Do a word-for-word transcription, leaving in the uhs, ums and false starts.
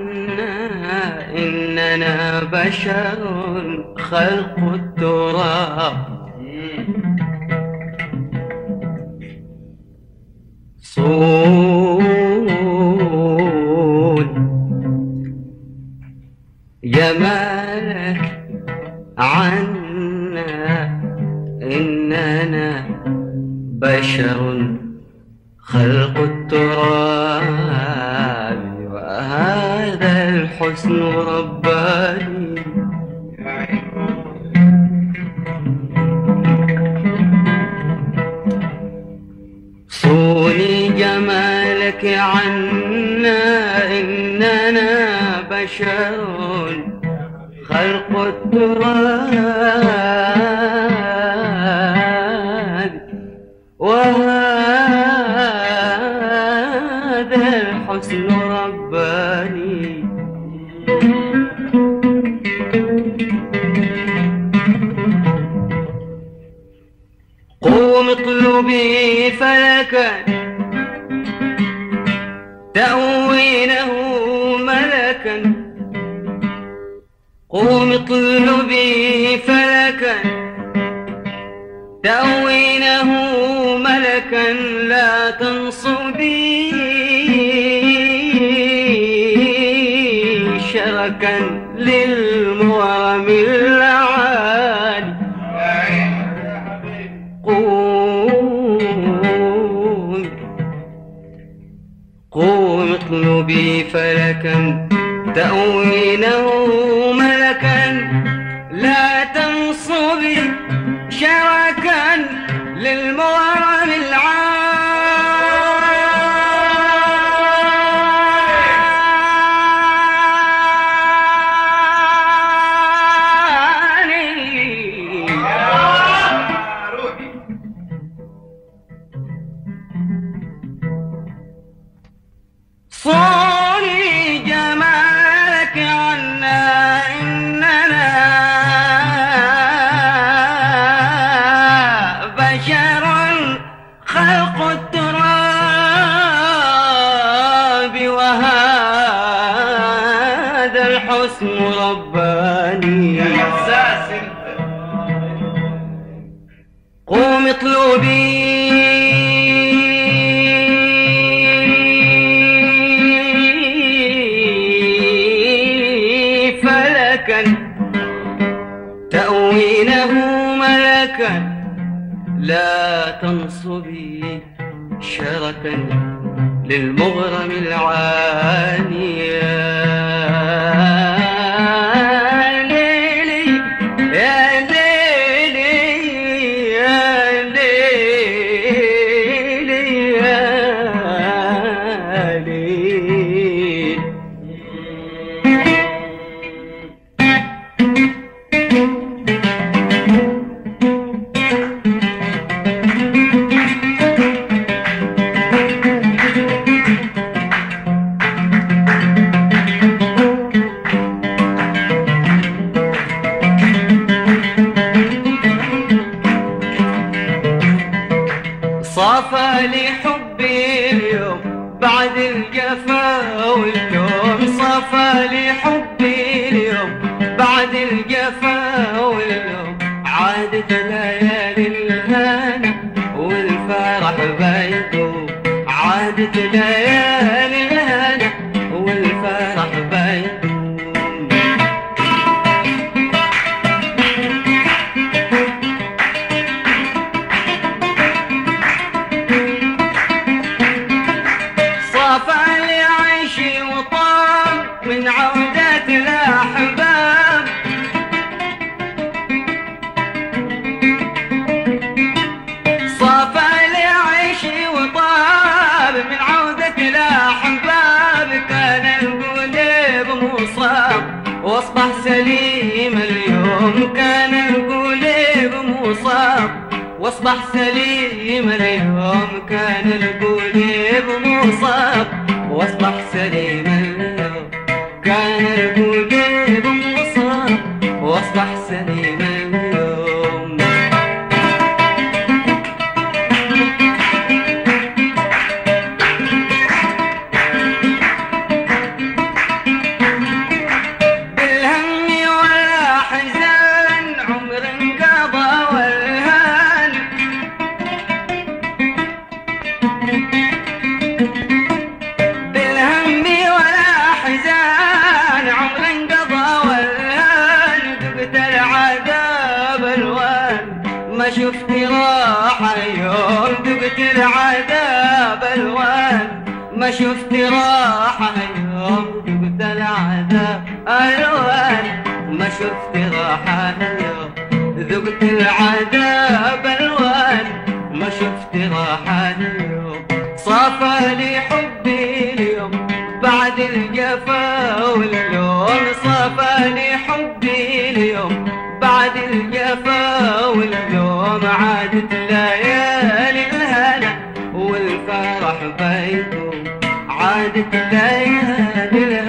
عنا إننا بشر خلق التراب. صون جمالك عنا إننا بشر خلق التراب، وهذا الحسن رباني. صوني جمالك عنا إننا بشر خلق التراب، وهذا الحسن رباني. قوم اطلبي فلكا تأوينه ملكا، قوم اطلبي فلكا تأوينه ملكا، لا تنصبي شركا للمغرم العالي. قوم قوم اطلبي فلكا تأوينه ملكا، لا تنصبي شركا للمغرم العالي. صوني جمالك عنا إننا بشر خلق التراب، وهذا الحسن رباني. قوم اطلبي تأوينه ملكا، لا تنصبي شركا للمغرم العاني. يا ليلي يا ليلي يا ليلي يا ليلي. صافى لي حبي اليوم بعد الجفا واللوم، صافى لي حبي اليوم بعد الجفا واللوم. عادت ليالي الهنا والفرح بيدوم، عادت ليالي الهنا والفرح بيدوم. صافى لي عيشي وطاب من عودة الأحباب، صافى لي عيشي وطاب من عودة الأحباب. كان القلب مصاب واصبح سليم اليوم، كان القلب مصاب واصبح سليم اليوم، كان القلب مصاب واصبح سليم اليوم، كان القلب مصاب واصبح سليم اليوم. ما شفت راحة اليوم ذقت العذاب الوان، ما شفت راحة اليوم ذقت العذاب الوان، ما شفت راحة اليوم. صافى لي حبي اليوم بعد الجفا واللوم، صافى لي حبي اليوم بعد الجفا واللوم. عادت ليالي الهنا والفرح بيته، عادت ليالي الهنا